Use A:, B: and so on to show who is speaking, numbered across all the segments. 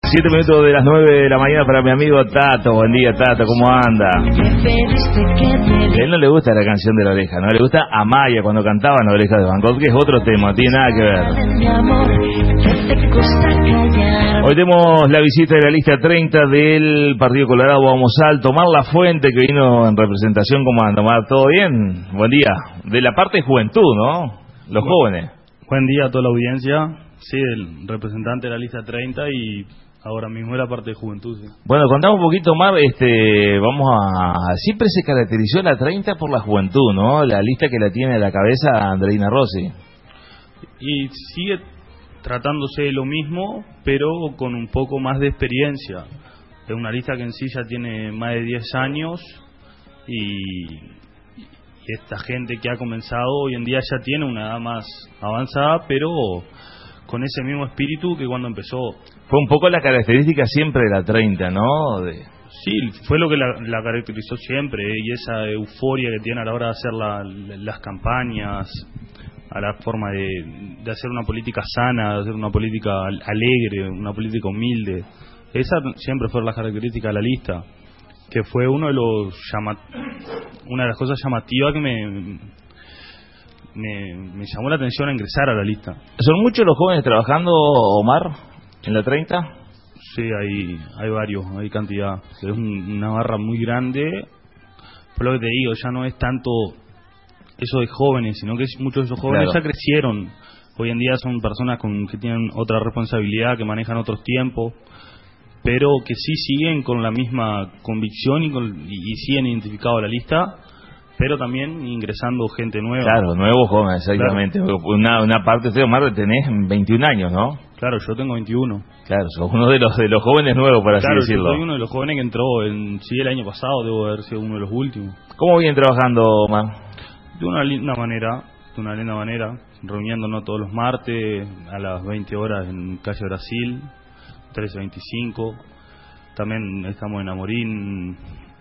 A: 7 minutos de las 9 de la mañana para mi amigo Tato. Buen día, Tato, ¿cómo anda? A él no le gusta la canción de La Oreja, no le gusta Amaya cuando cantaban La Oreja de Van Gogh, que es otro tema, no tiene nada que ver. Hoy tenemos la visita de la lista 30 del Partido Colorado Vamos Alto. Mar La Fuente, que vino en representación. ¿Cómo anda, Mar? ¿Todo bien? Buen día. De la parte de juventud, ¿no? Los jóvenes.
B: Buen día a toda la audiencia. Sí, el representante de la lista 30 y ahora mismo de la parte de juventud. Sí.
A: Bueno, contame un poquito, Mar. Siempre se caracterizó la 30 por la juventud, ¿no? La lista que la tiene a la cabeza Andreina Rossi.
B: Y sigue tratándose de lo mismo, pero con un poco más de experiencia. Es una lista que en sí ya tiene más de 10 años y esta gente que ha comenzado hoy en día ya tiene una edad más avanzada, pero con ese mismo espíritu que cuando empezó.
A: Fue un poco la característica siempre de la 30, ¿no?
B: Sí, fue lo que la caracterizó siempre, y esa euforia que tiene a la hora de hacer las campañas, a la forma de hacer una política sana, de hacer una política alegre, una política humilde. Esa siempre fue la característica de la lista, que fue una de las cosas llamativas que me llamó la atención a ingresar a la lista.
A: ¿Son muchos los jóvenes trabajando, Omar, en la 30?
B: Sí, hay varios, hay cantidad. Es una barra muy grande. Por lo que te digo, ya no es tanto eso de jóvenes, sino que muchos de esos jóvenes ya crecieron. Hoy en día son personas que tienen otra responsabilidad, que manejan otros tiempos, pero que sí siguen con la misma convicción y siguen identificados a la lista, pero también ingresando gente nueva.
A: Claro, nuevos jóvenes, exactamente. Claro. Una parte de Omar, tenés 21 años, ¿no?
B: Claro, yo tengo 21.
A: Claro, sos uno de los jóvenes nuevos, por así decirlo.
B: Claro, yo soy uno de los jóvenes que entró el año pasado, debo haber sido uno de los últimos.
A: ¿Cómo vienen trabajando, Omar?
B: De una linda manera, reuniéndonos todos los martes a las 20 horas en Calle Brasil, 1325. También estamos en Amorín,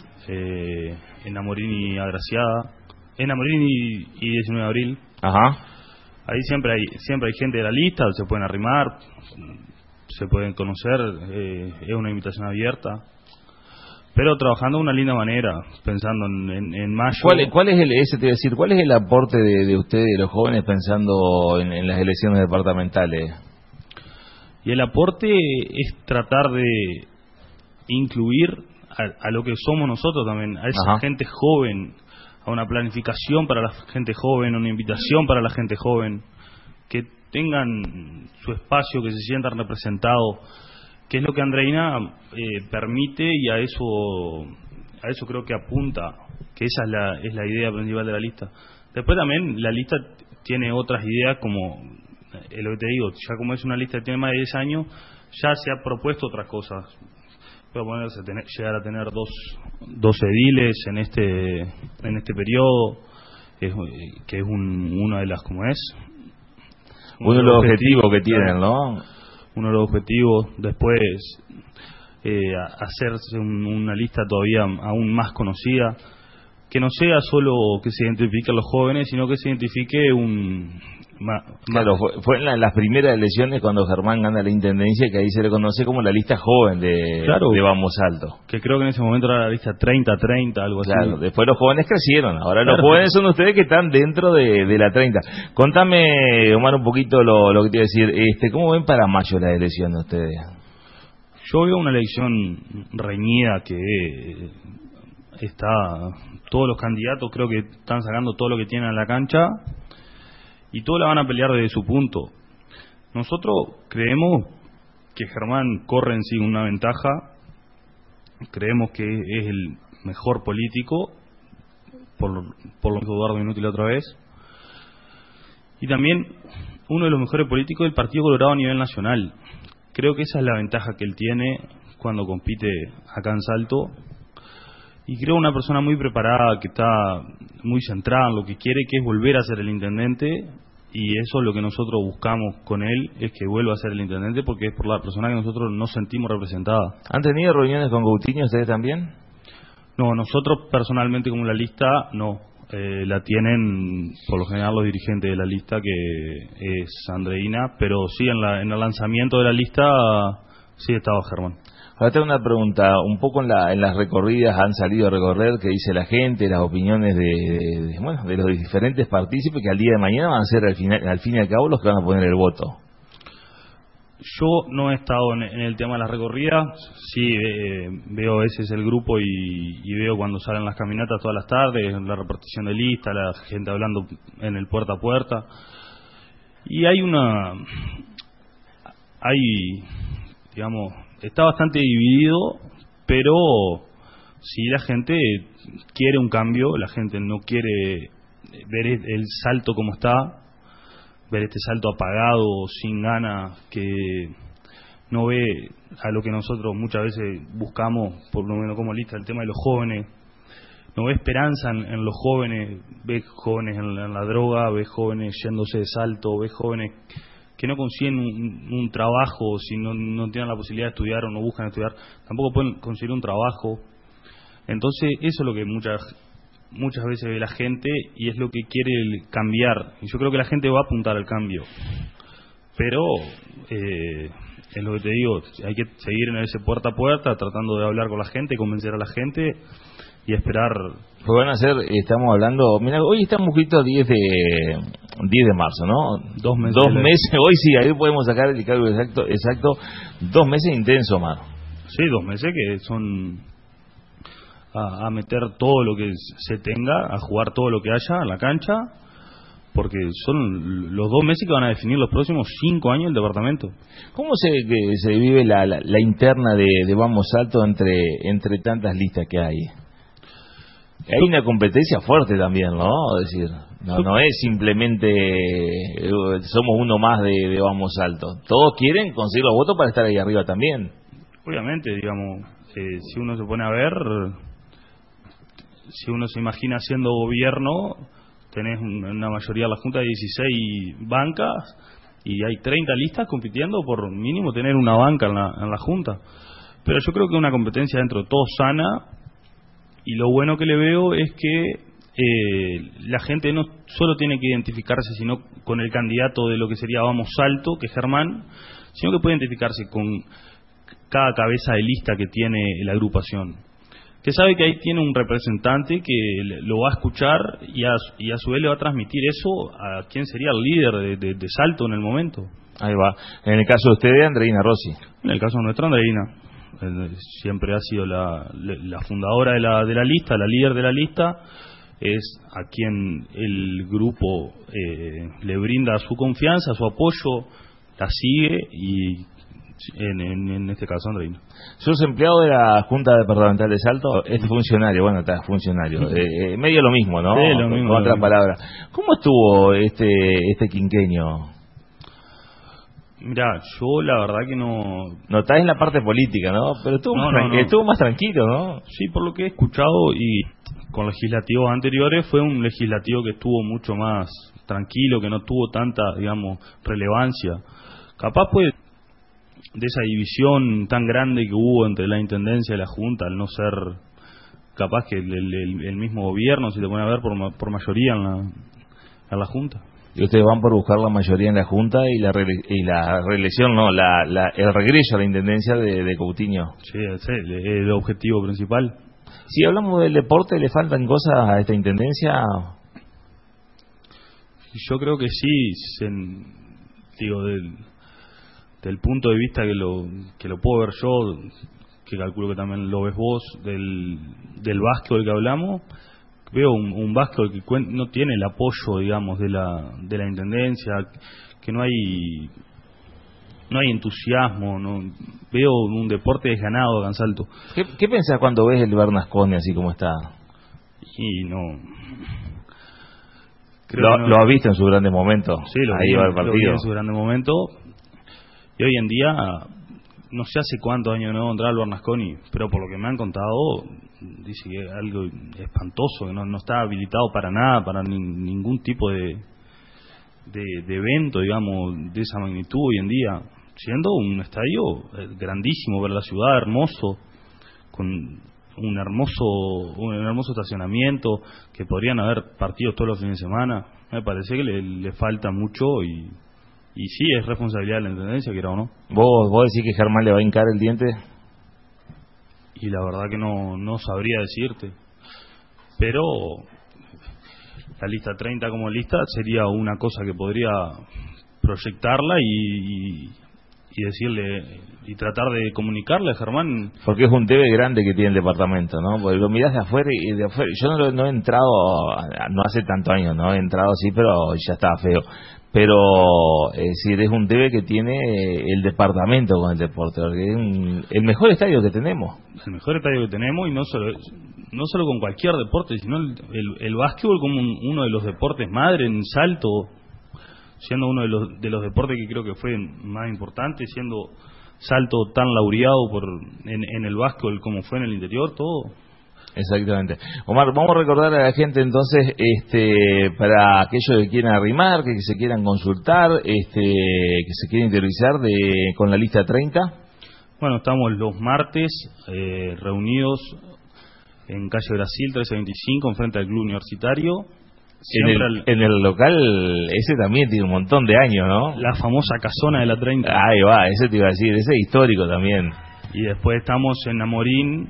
B: y Agraciada, en Amorín y 19 de abril.
A: Ajá.
B: Ahí siempre hay gente de la lista, se pueden arrimar, se pueden conocer, es una invitación abierta, pero trabajando de una linda manera, pensando en mayo.
A: ¿Cuál es el aporte de ustedes, de los jóvenes, pensando en las elecciones departamentales?
B: Y el aporte es tratar de incluir a lo que somos nosotros también, a esa gente joven, a una planificación para la gente joven, una invitación para la gente joven, que tengan su espacio, que se sientan representados, que es lo que Andreina permite, y a eso creo que apunta, que esa es la idea principal de la lista. Después también la lista tiene otras ideas, como lo que te digo, ya como es una lista que tiene más de 10 años, ya se ha propuesto otras cosas. Puede llegar a tener dos ediles en este periodo, que es una de las, ¿cómo es?
A: Uno de los objetivos que tienen, ¿no?
B: Uno de los objetivos. Después hacerse una lista todavía aún más conocida, que no sea solo que se identifiquen los jóvenes, sino que se identifique
A: Claro, fue en las primeras elecciones cuando Germán gana la intendencia, que ahí se le conoce como la lista joven de Vamos Alto.
B: Que creo que en ese momento era la lista 30-30, algo así.
A: Claro, después los jóvenes crecieron, ahora los jóvenes son ustedes que están dentro de la 30. Contame, Omar, un poquito lo que te iba a decir. ¿Cómo ven para mayo las elecciones ustedes?
B: Yo veo una elección reñida, que todos los candidatos creo que están sacando todo lo que tienen en la cancha, y todos la van a pelear desde su punto. Nosotros creemos que Germán corre en sí una ventaja, creemos que es el mejor político, por lo que dijo Eduardo Inútil otra vez, y también uno de los mejores políticos del Partido Colorado a nivel nacional. Creo que esa es la ventaja que él tiene cuando compite acá en Salto, y creo una persona muy preparada, que está muy centrada en lo que quiere, que es volver a ser el intendente, y eso es lo que nosotros buscamos con él, es que vuelva a ser el intendente, porque es por la persona que nosotros nos sentimos representada.
A: ¿Han tenido reuniones con Coutinho ustedes también?
B: No, nosotros personalmente como la lista no. La tienen por lo general los dirigentes de la lista, que es Andreina, pero sí en el lanzamiento de la lista Sí, estaba Germán.
A: Ahora tengo una pregunta, un poco en las recorridas han salido a recorrer, qué dice la gente, las opiniones de los diferentes partícipes que al día de mañana van a ser al fin y al cabo los que van a poner el voto.
B: Yo no he estado en el tema de las recorridas, sí veo a veces el grupo y veo cuando salen las caminatas todas las tardes, la repartición de lista, la gente hablando en el puerta a puerta. Y digamos, está bastante dividido, pero si la gente quiere un cambio, la gente no quiere ver el salto como está, ver este salto apagado, sin ganas, que no ve a lo que nosotros muchas veces buscamos, por lo menos como lista, el tema de los jóvenes, no ve esperanza en los jóvenes, ve jóvenes en la droga, ve jóvenes yéndose de salto, ve jóvenes que no consiguen un trabajo, si no tienen la posibilidad de estudiar o no buscan estudiar, tampoco pueden conseguir un trabajo. Entonces eso es lo que muchas veces ve la gente y es lo que quiere cambiar. Y yo creo que la gente va a apuntar al cambio. Pero, es lo que te digo, hay que seguir en ese puerta a puerta, tratando de hablar con la gente, convencer a la gente y esperar.
A: Pues van a ser, estamos hablando, mira, hoy estamos justo 10 de marzo, ¿no?
B: 2 meses.
A: 2 meses, hoy sí, ahí podemos sacar el cálculo exacto, 2 meses intensos, mano.
B: Sí, 2 meses que son a meter todo lo que se tenga, a jugar todo lo que haya en la cancha, porque son los 2 meses que van a definir los próximos 5 años del departamento.
A: ¿Cómo se vive la interna de Vamos Salto entre tantas listas que hay? Hay una competencia fuerte también, ¿no? Es decir, no es simplemente somos uno más de Vamos Salto. Todos quieren conseguir los votos para estar ahí arriba también.
B: Obviamente, digamos, si uno se pone a ver, si uno se imagina siendo gobierno, tenés una mayoría de la Junta de 16 bancas y hay 30 listas compitiendo por mínimo tener una banca en la Junta. Pero yo creo que una competencia dentro de todo sana, y lo bueno que le veo es que la gente no solo tiene que identificarse sino con el candidato de lo que sería Vamos Salto, que es Germán, sino que puede identificarse con cada cabeza de lista que tiene la agrupación, que sabe que ahí tiene un representante que lo va a escuchar y a su vez le va a transmitir eso a quien sería el líder de Salto en el momento.
A: Ahí va. En el caso de ustedes, Andreina Rossi.
B: En el caso de nuestra Andreina, siempre ha sido la fundadora de la lista, la líder de la lista, es a quien el grupo le brinda su confianza, su apoyo, la sigue y en este caso Andreina.
A: ¿Sos empleado de la Junta Departamental de Salto? Es funcionario, bueno, está funcionario. Medio lo mismo, ¿no?
B: Sí, lo mismo,
A: con otra palabra. ¿Cómo estuvo este quinquenio?
B: Mirá, yo la verdad que no...
A: No estás en la parte política, ¿no? Pero estuvo más tranquilo, ¿no?
B: Sí, por lo que he escuchado y con legislativos anteriores, fue un legislativo que estuvo mucho más tranquilo, que no tuvo tanta, digamos, relevancia. Capaz pues de esa división tan grande que hubo entre la Intendencia y la Junta, al no ser capaz que el mismo gobierno, si te pone a ver, por mayoría en la Junta.
A: Y ustedes van por buscar la mayoría en la Junta y la reelección, no, el regreso a la Intendencia de Coutinho.
B: Sí, ese es el objetivo principal.
A: Si hablamos del deporte, ¿le faltan cosas a esta Intendencia?
B: Yo creo que sí, digo, del punto de vista que lo puedo ver yo, que calculo que también lo ves vos, del básquetbol que hablamos. Veo un básquetbol que no tiene el apoyo, digamos, de la Intendencia, que no hay entusiasmo, no veo un deporte desganado acá en Salto.
A: ¿Qué pensás cuando ves el Bernasconi así como está?
B: Y no...
A: Lo has visto en su grande momento.
B: Sí, lo vi en su grande momento. Y hoy en día, no sé hace cuántos años no entraba el Bernasconi, pero por lo que me han contado, dice que es algo espantoso, que no está habilitado para nada, para ningún tipo de evento, digamos, de esa magnitud hoy en día, siendo un estadio grandísimo para la ciudad, hermoso, con un hermoso estacionamiento, que podrían haber partidos todos los fines de semana. Me parece que le falta mucho y Y sí, es responsabilidad de la Intendencia, quiera o no.
A: ¿Vos decís que Germán le va a hincar el diente?
B: Y la verdad que no sabría decirte. Pero la lista 30 como lista sería una cosa que podría proyectarla y decirle y tratar de comunicarle a Germán.
A: Porque es un debe grande que tiene el departamento, ¿no? Porque lo mirás de afuera y de afuera. Yo no he entrado, no hace tantos años, ¿no? He entrado sí, pero ya estaba feo. Pero es decir, es un debe que tiene el departamento con el deporte, porque es el mejor estadio que tenemos.
B: El mejor estadio que tenemos, y no solo con cualquier deporte, sino el básquetbol como uno de los deportes madre en Salto, siendo uno de los deportes que creo que fue más importante, siendo Salto tan laureado en el básquetbol como fue en el interior, todo.
A: Exactamente. Omar, vamos a recordar a la gente entonces, para aquellos que quieran arrimar, que se quieran consultar, que se quieran interiorizar con la lista 30.
B: Bueno, estamos los martes reunidos en calle Brasil 1325, enfrente al Club Universitario.
A: En el local, ese también tiene un montón de años, ¿no?
B: La famosa casona de la 30.
A: Ahí va, ese te iba a decir, ese es histórico también.
B: Y después estamos en Amorín,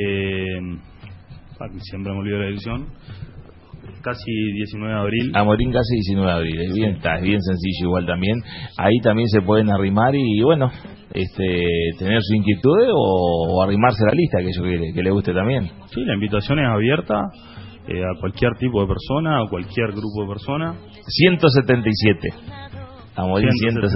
B: siempre me olvido la dirección, casi 19 de abril.
A: Amorín casi 19 de abril, es bien sencillo igual también. Ahí también se pueden arrimar y bueno, tener su inquietud o arrimarse a la lista, que le guste también.
B: Sí, la invitación es abierta a cualquier tipo de persona, a cualquier grupo de personas.
A: 177. Amorín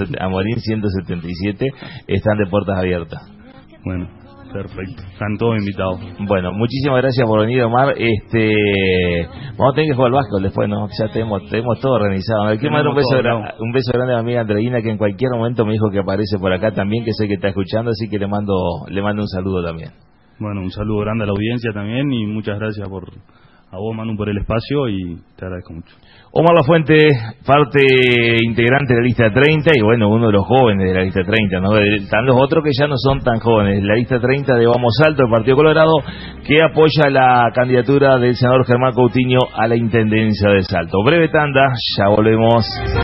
A: 177 están de puertas abiertas.
B: Bueno, perfecto. Están todos invitados.
A: Bueno, muchísimas gracias por venir, Omar. Vamos a tener que jugar al básquetbol después, ¿no? Ya tenemos todo organizado. Quiero mandar un beso grande a mi amiga Andreina, que en cualquier momento me dijo que aparece por acá también, que sé que está escuchando, así que le mando un saludo también.
B: Bueno, un saludo grande a la audiencia también y muchas gracias a vos, Manu, por el espacio y te agradezco mucho.
A: Omar Lafuente, parte integrante de la lista 30 y bueno, uno de los jóvenes de la lista 30, ¿no? Están los otros que ya no son tan jóvenes. La lista 30 de Vamos Salto, el Partido Colorado, que apoya la candidatura del senador Germán Coutinho a la Intendencia de Salto. Breve tanda, ya volvemos.